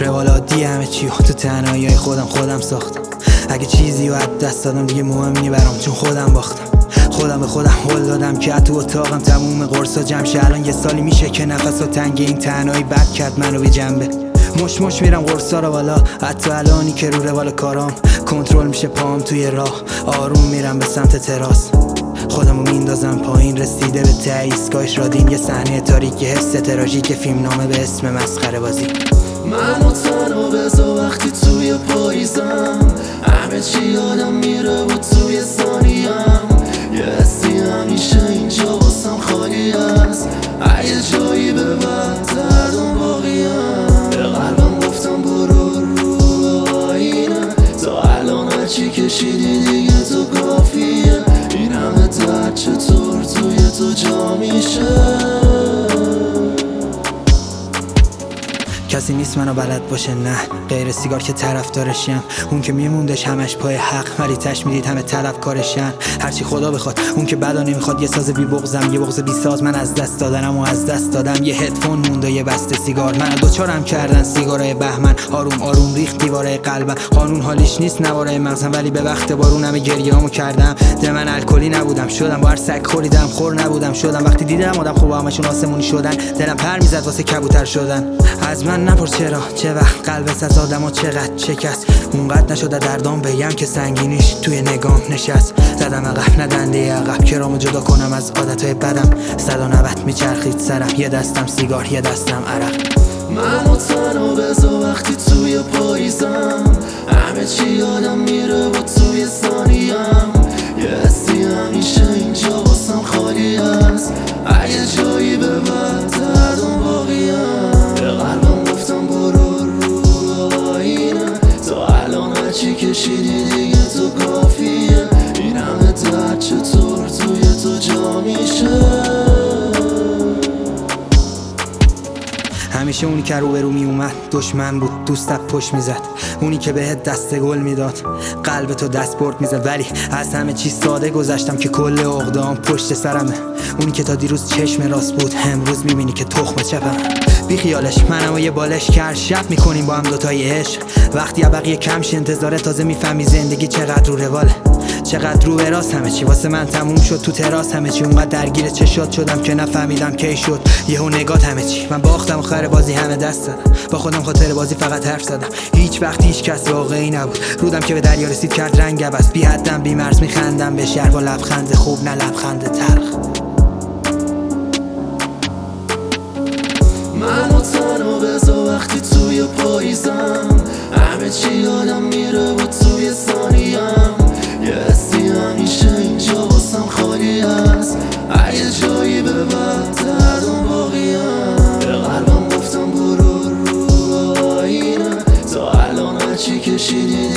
روال عادی همه چی تو تنهایی خودم ساختم. اگه چیزی رو از دست دادم دیگه مهم نی برام، چون خودم باختم. خودم به خودم قول دادم که تو اتاقم تموم قرصا جمع شه. الان یه سالی میشه که نفسا تنگ این تنهایی بد کرد منو به جنبه. مش میرم قرصا رو بالا، حتی الانی که رو روال کارام کنترل میشه پام توی راه. آروم میرم به سمت تراس، خودمو میندازم پایین، رسیده به ته ایستگاهش رادین. یه صحنه تاریک، یه حس تراژیک، فیلم نامه به اسم مسخره بازی. منو تنها بذار وقتی توی پاییزم، همه چی یادم میره و توی ثانیم یه حسی همیشه اینجا واسم خالی است. اگه جایی به بعد دردم باقیم، به قلبم گفتم برو رو آینه. تا الان هرچی کشیدی دیگه تو کافیه. این همه درد چطور توی تو جا میشه؟ کسی نیست منو بلد باشه، نه غیر سیگار که طرفدارشم. اون که میموندش همش پای حق، ولی تش میدید همه طلبکارشن. هرچی خدا بخواد، اون که بدا نمیخواد. یه ساز بی بغضم، یه بغض بی ساز. من از دست دادنم و از دست دادم. یه هدفون مونده، یه بسته سیگار. من دوچارم کردن سیگارای بهمن. آروم ریخت دیواره قلبم. قانون حالیش نیست نواره مغزم، ولی به وقت بارون همه گریه‌امو کردم. ده من الکلی نبودم شدم، با هر سگ خوریدم خور نبودم شدم. وقتی دیدم آدم خوب همشون آسمونی شدن، دلم پر میزد واسه کبوتر شدن. از من نپرس چرا، چه وقت قلبت از آدمو چقدر شکست. اونقدر نشده دردام بگم که سنگینیش توی نگام نشست. زدم عقب نه دنده عقب، کرامو جدا کنم از عادتهای بدم. 190 میچرخید سرم، یه دستم سیگار یه دستم عرق. منو تنها بذار وقتی توی پاییزم، همه چی یادم میره و توی ثانیم یه حسی همیشه اینجا واسم خالی است. اگه جایی به بعد دردم باقیم، به قلبم گفتم برو رو آینه. تا الان هرچی کشیدی دیگه تو کافیه. این همه درد چطور توی تو جا میشه؟ همیشه اونی که رو می اومد دشمن بود، دوستت پشت میزد. اونی که بهت دست گل میداد، قلب تو دست برد میزد. ولی از همه چیز ساده گذشتم که کل عقده‌ام پشت سرمه. اونی که تا دیروز چشم راست بود، امروز میبینی که تخم چپم. بی خیالش منم و یه بالش که هر شب میکنیم با هم دوتای عشق. وقتی بقیه کمش انتظاره، تازه میفهمی زندگی چقدر رو رواله، چقدر رو براس. همه چی واسه من تموم شد تو تراس. همه چی اونقدر درگیر چشات شدم که نفهمیدم کی شد یهو نگات. همه چی من باختم آخر بازی همه دست دادم. با خودم خاطر بازی فقط حرف زدم. هیچ وقت هیچ کس واقعی نبود. رودم که به دریا رسید کرد رنگ عوض. بی حدم بی مرز میخندم به شهر با لبخند خوب، نه لبخند تلخ. منو تنها بذار وقتی توی پاییزم، همه چی یادم میره و توی ثانیم یه حسی همیشه اینجا واسم خالی است. اگه جایی به بعد دردم باقیم، به قلبم گفتم برو رو آینه. تا الان هرچی کشیدی